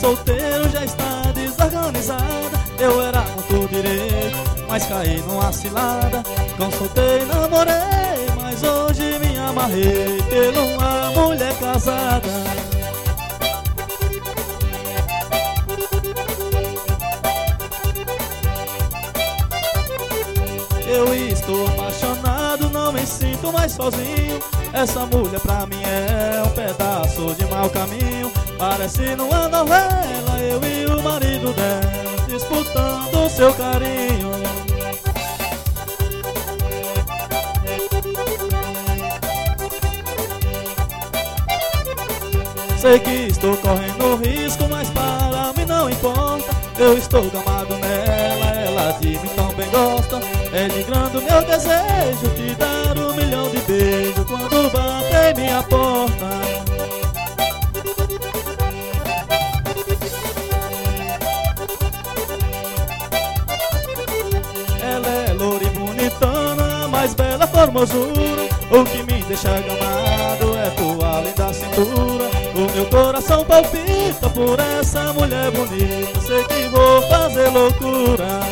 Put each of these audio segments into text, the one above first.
solteiro já está desorganizada. Eu era muito direito, mas caí numa cilada. Consultei, namorei, mas hoje me amarrei por uma mulher casada. Eu estou apaixonado, não me sinto mais sozinho. Essa mulher pra mim é um pedaço de mau caminho. Parece numa novela, eu e o marido dela disputando seu carinho. Sei que estou correndo risco, mas para mim não importa. Eu estou gamado nela, ela de mim também gosta. É de grande o meu desejo te dar 1 milhão de beijos quando bater minha porta. Ela é loura e bonitona, mais bela formosura. O que me deixa gamado é tua linda cintura. O meu coração palpita por essa mulher bonita. Sei que vou fazer loucura.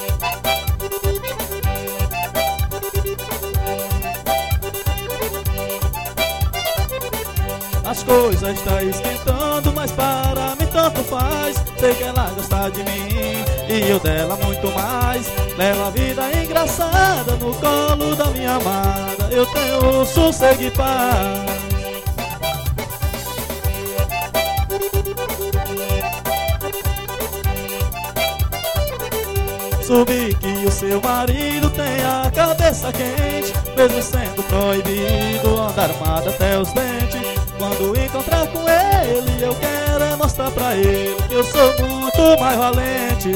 As coisas estão esquentando, mas para mim tanto faz. Sei que ela gosta de mim e eu dela muito mais. Leva a vida engraçada no colo da minha amada. Eu tenho sossego e paz. Soube que o seu marido tem a cabeça quente, mesmo sendo proibido andar armado até os dentes. Quando encontrar com ele, eu quero mostrar pra ele que eu sou muito mais valente.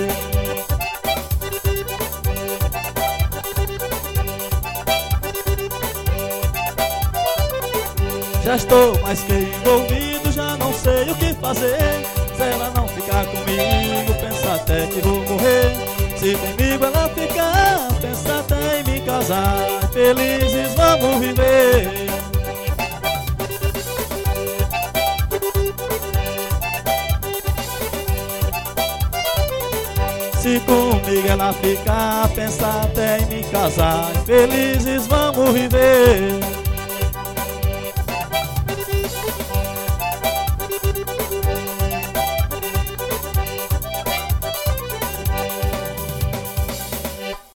Já estou mais que envolvido, já não sei o que fazer. Se ela não ficar comigo, pensa até que vou morrer. Se comigo ela ficar, pensa até em me casar. Felizes vamos viver. Se comigo ela ficar, pensa até em me casar. Felizes vamos viver.